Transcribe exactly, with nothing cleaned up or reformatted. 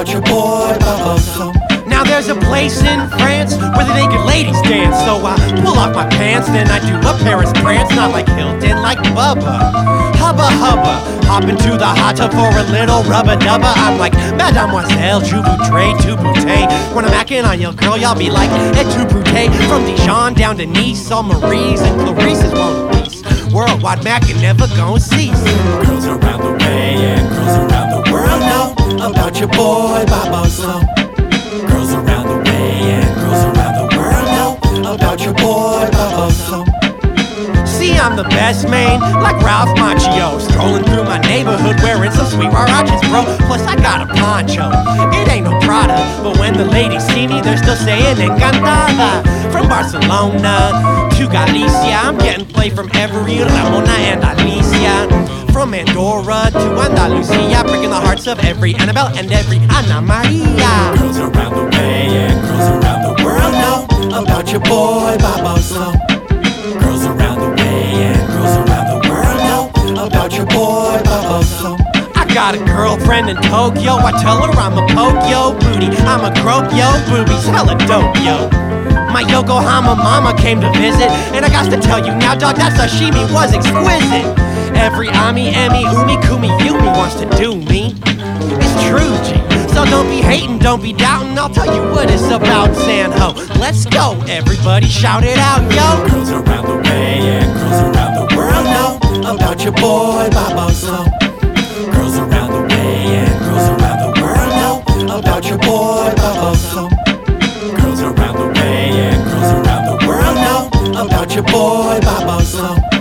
about your boy Bobozo. Now there's a place in France where the naked ladies dance. So I pull off my pants, then I do a Paris prance. Not like Hilton, like Bubba. Hubba hubba, hop into the hot tub for a little rubber dubba. I'm like, Mademoiselle, je voudrais tout bouteille. When I'm acting on your girl, y'all be like, et tout brute. From Dijon down to Nice, all Marie's and Clarice's won't peace. Worldwide Mackin' never gon' cease. Girls around the way and girls around the world know about your boy Bobozo. Girls around the way and girls around the world know about your boy Bobozo. See, I'm the best man, like Ralph Macchio. Strolling through my neighborhood wearing some sweet huaraches, bro. Plus I got a poncho, it ain't no Prada, but when the ladies see me, they're still saying encantada. From Barcelona to Galicia, I'm getting play from every Ramona and Alicia. From Andorra to Andalusia, breaking the hearts of every Annabelle and every Ana Maria. Girls around the way and girls around the world know about your boy Bobozo. Girls around the way and girls around the world know about your boy Bobozo. I got a girlfriend in Tokyo, I tell her I'm a poke yo booty, I'm a grope yo, boobies hella dope yo. My Yokohama mama came to visit, and I got to tell you now, dog, that sashimi was exquisite. Every ami, emi, umi, kumi, yumi wants to do me. It's true, G. So don't be hating, don't be doubting, I'll tell you what it's about, Sanho. Let's go, everybody shout it out, yo. Girls around the way and girls around the world know about your boy Bobozo. Girls around the way and girls around the world know about your boy Bobozo. Girls around the way and girls around the world know about your boy Bobozo.